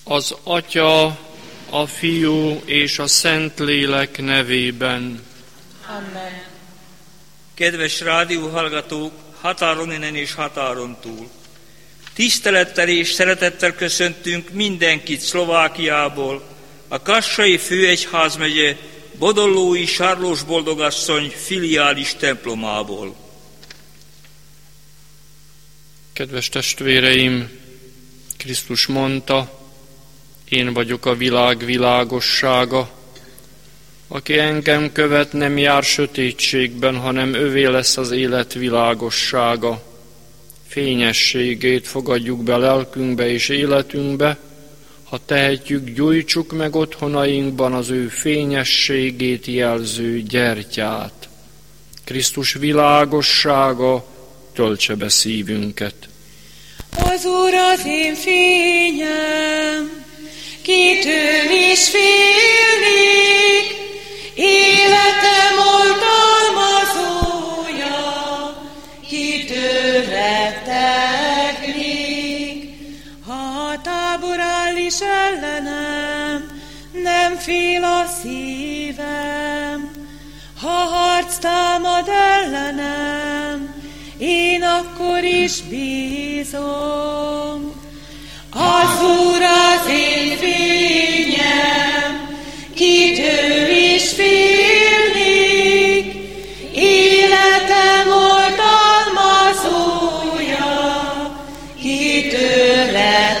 Az Atya, a Fiú és a Szentlélek nevében. Amen. Kedves rádióhallgatók, határon innen és határon túl! Tisztelettel és szeretettel köszöntünk mindenkit Szlovákiából, a Kassai Főegyházmegye Bodollói Sarlós Boldogasszony filiális templomából. Kedves testvéreim, Krisztus mondta, én vagyok a világ világossága. Aki engem követ, nem jár sötétségben, hanem övé lesz az élet világossága. Fényességét fogadjuk be lelkünkbe és életünkbe, ha tehetjük, gyújtsuk meg otthonainkban az ő fényességét jelző gyertyát. Krisztus világossága töltse be szívünket. Az Úr az én fényem, kitől is félnék, életem oltalmazója, kitől rettegnék. Ha a tábor áll is ellenem, nem fél a szívem, ha harc támad ellenem, én akkor is bízom. Az Úr az én fényem, kitől is félnék, életem oltalmazója, kitől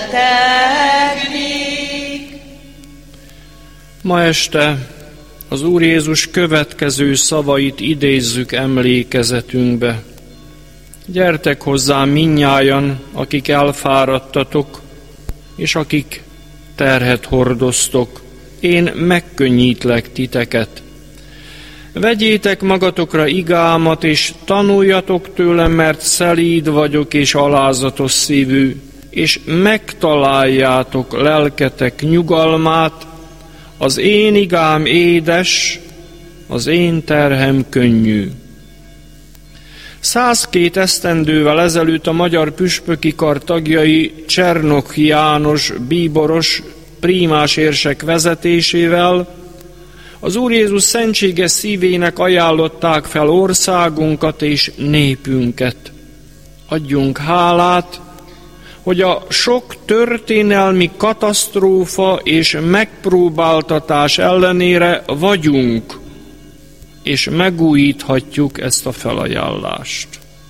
rettegnék. Ma este az Úr Jézus következő szavait idézzük emlékezetünkbe. Gyertek hozzám mindnyájan, akik elfáradtatok, és akik terhet hordoztok, én megkönnyítlek titeket. Vegyétek magatokra igámat, és tanuljatok tőlem, mert szelíd vagyok és alázatos szívű, és megtaláljátok lelketek nyugalmát. Az én igám édes, az én terhem könnyű. 102 esztendővel ezelőtt a magyar püspöki kar tagjai Csernok János bíboros prímás érsek vezetésével az Úr Jézus szentséges szívének ajánlották fel országunkat és népünket. Adjunk hálát, hogy a sok történelmi katasztrófa és megpróbáltatás ellenére vagyunk, és megújíthatjuk ezt a felajánlást.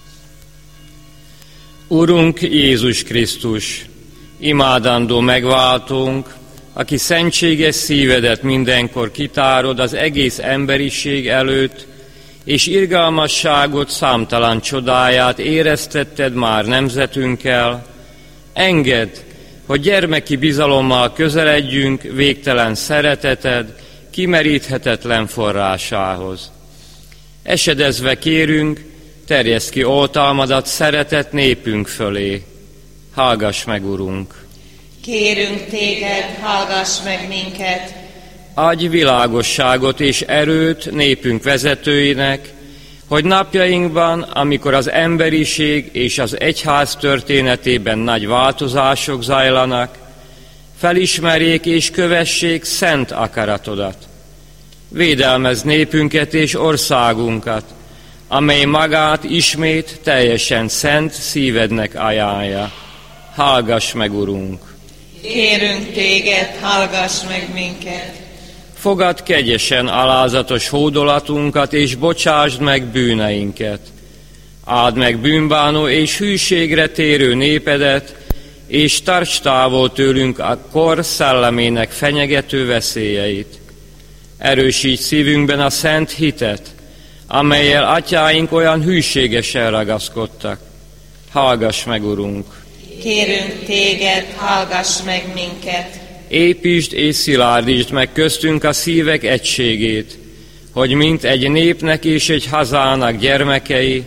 Urunk Jézus Krisztus, imádandó megváltónk, aki szentséges szívedet mindenkor kitárod az egész emberiség előtt, és irgalmasságot, számtalan csodáját éreztetted már nemzetünkkel, engedd, hogy gyermeki bizalommal közeledjünk végtelen szereteted kimeríthetetlen forrásához. Esedezve kérünk, terjeszd ki oltalmadat szeretett népünk fölé. Hallgass meg, Urunk! Kérünk téged, hallgass meg minket! Adj világosságot és erőt népünk vezetőinek, hogy napjainkban, amikor az emberiség és az egyház történetében nagy változások zajlanak, felismerjék és kövessék szent akaratodat. Védelmezd népünket és országunkat, amely magát ismét teljesen szent szívednek ajánlja. Hallgass meg, Urunk! Kérünk téged, hallgass meg minket! Fogadd kegyesen alázatos hódolatunkat, és bocsásd meg bűneinket. Áld meg bűnbánó és hűségre térő népedet, és tarts távol tőlünk a kor szellemének fenyegető veszélyeit. Erősíts szívünkben a szent hitet, amellyel atyáink olyan hűségesen ragaszkodtak. Hallgass meg, Urunk! Kérünk téged, hallgass meg minket! Építsd és szilárdítsd meg köztünk a szívek egységét, hogy mint egy népnek és egy hazának gyermekei,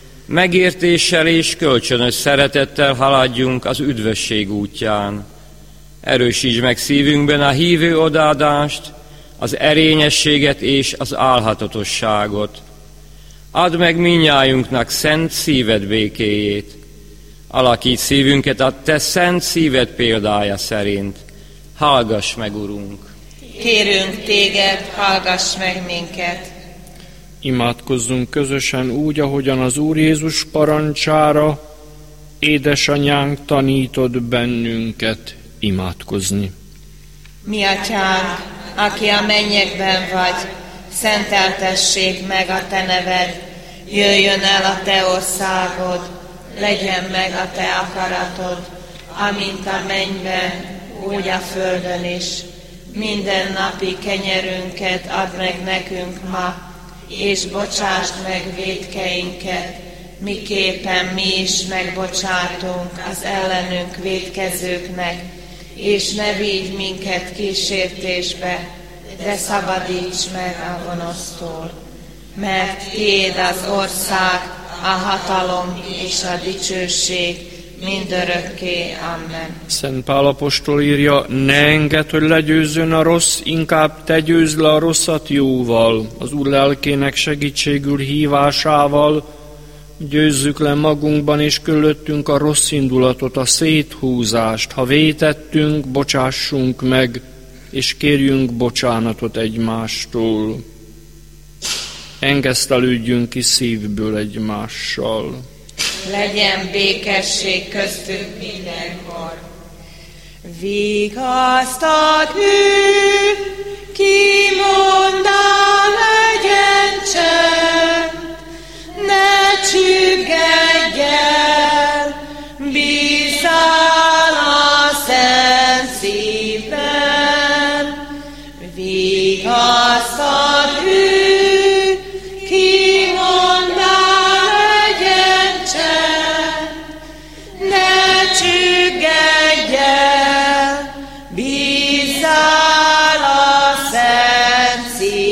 megértéssel és kölcsönös szeretettel haladjunk az üdvösség útján. Erősítsd meg szívünkben a hívő odaadást, az erényességet és az álhatatosságot. Add meg mindnyájunknak szent szíved békéjét. Alakíts szívünket a te szent szíved példája szerint. Hallgass meg, Urunk! Kérünk téged, hallgass meg minket! Imádkozzunk közösen úgy, ahogyan az Úr Jézus parancsára, édesanyánk tanított bennünket imádkozni. Mi atyánk, aki a mennyekben vagy, szenteltessék meg a te neved, jöjjön el a te országod, legyen meg a te akaratod, amint a mennyben, úgy a földön is. Minden napi kenyerünket add meg nekünk ma, és bocsásd meg vétkeinket, miképpen mi is megbocsátunk az ellenünk vétkezőknek, és ne vigy minket kísértésbe, de szabadíts meg a gonosztól. Mert tiéd az ország, a hatalom és a dicsőség mindörökké. Amen. Szent Pál apostol írja, ne engedd, hogy legyőzzön a rossz, inkább te győzd le a rosszat jóval. Az Úr lelkének segítségül hívásával győzzük le magunkban és körülöttünk a rossz indulatot, a széthúzást. Ha vétettünk, bocsássunk meg, és kérjünk bocsánatot egymástól. Engesztelődjünk ki szívből egymással. Legyen békesség köztünk mindenkor. Vigasztad ő, ki mondá, legyen csend, ne csüggedj el, bízzál a szent szívben. Vigasztad ő, ki mondá, legyen csend, ne csüggedj el, bízzál a szent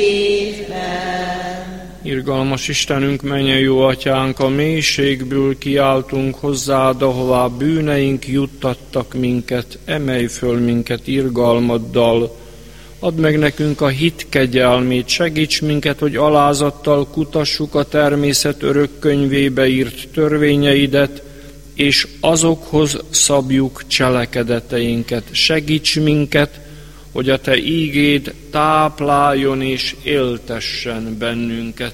szívben. Irgalmas Istenünk, mennyei jó atyánk, a mélységből kiáltunk hozzád, ahová bűneink juttattak minket, emelj föl minket irgalmaddal. Add meg nekünk a hit kegyelmét, segíts minket, hogy alázattal kutassuk a természet örök könyvébe írt törvényeidet, és azokhoz szabjuk cselekedeteinket. Segíts minket, hogy a te ígéd tápláljon és éltessen bennünket.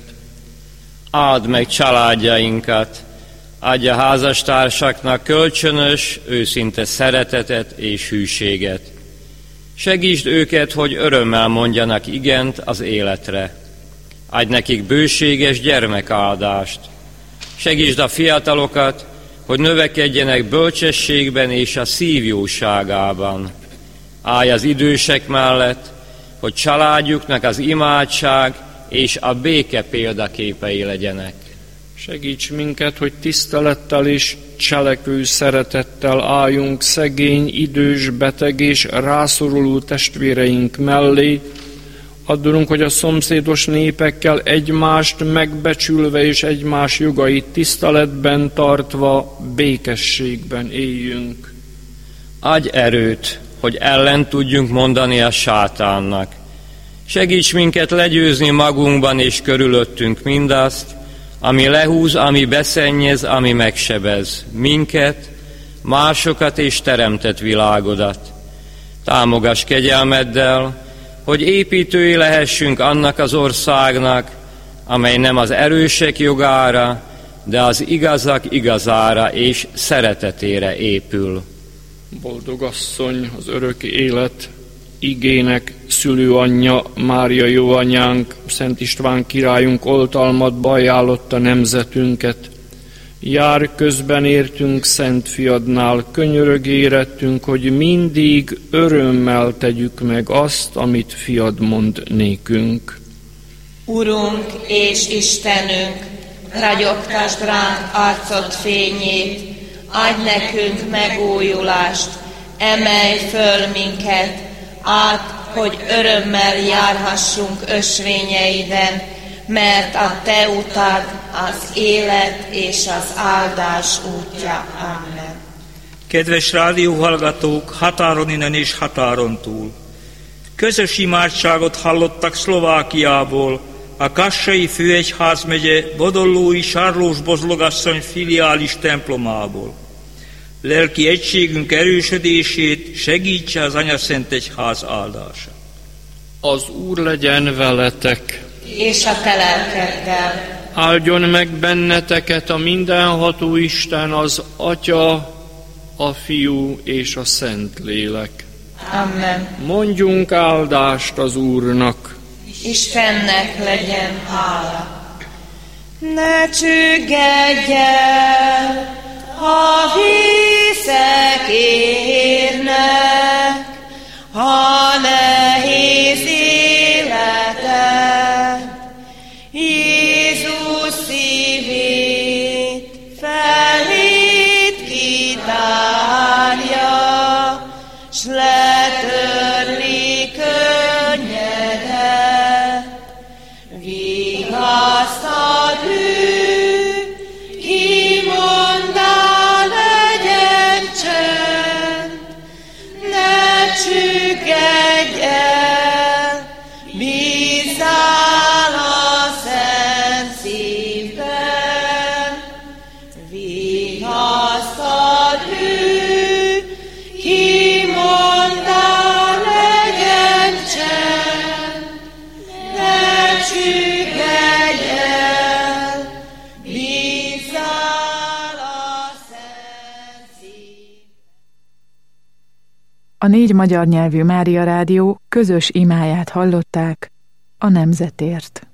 Áld meg családjainkat, adj a házastársaknak kölcsönös, őszinte szeretetet és hűséget. Segítsd őket, hogy örömmel mondjanak igent az életre. Adj nekik bőséges gyermekáldást. Segítsd a fiatalokat, hogy növekedjenek bölcsességben és a szív jóságában. Állj az idősek mellett, hogy családjuknak az imádság és a béke példaképei legyenek. Segíts minket, hogy tisztelettel és cselekvő szeretettel álljunk szegény, idős, beteg és rászoruló testvéreink mellé. Addurunk, hogy a szomszédos népekkel egymást megbecsülve és egymás jogait tiszteletben tartva békességben éljünk. Adj erőt, hogy ellen tudjunk mondani a sátánnak. Segíts minket legyőzni magunkban és körülöttünk mindazt, ami lehúz, ami beszennyez, ami megsebez minket, másokat és teremtett világodat. Támogass kegyelmeddel, hogy építői lehessünk annak az országnak, amely nem az erősek jogára, de az igazak igazára és szeretetére épül. Boldog asszony, az örök élet igének szülőanyja, Mária jóanyánk, Szent István királyunk oltalmatba ajánlotta nemzetünket. Jár közben értünk Szent Fiadnál, könyörög érettünk, hogy mindig örömmel tegyük meg azt, amit Fiad mond nékünk. Urunk és Istenünk, ragyogtasd ránk arcod fényét, adj nekünk megújulást, emelj föl minket, át, hogy örömmel járhassunk ösvényeiden, mert a te utad az élet és az áldás útja. Amen. Kedves rádióhallgatók, határon innen és határon túl! Közös imádságot hallottak Szlovákiából, a Kassai főegyházmegye Bodollói Sarlós Bozlogasszony filiális templomából. lelki egységünk erősödését, segítse az Anyaszent Egyház áldását. Az Úr legyen veletek, és a te lelkeddel. áldjon meg benneteket a mindenható Isten, az Atya, a Fiú és a Szentlélek. Amen. Mondjunk áldást az Úrnak. Istennek legyen hála. Ne csüggedj el, ha viszek érnek, ha nehéz életed. Jézus szívét felét kitárja, s letörli könnyedet. Vigasztad ő, kimondá legyen csend, ne csüggedj el, bízzál a szent szívben. Vigasztad ő, kimondá legyen csend, ne csüggedj el, bízzál a szent szívben. A 4 magyar nyelvű Mária Rádió közös imáját hallották a nemzetért.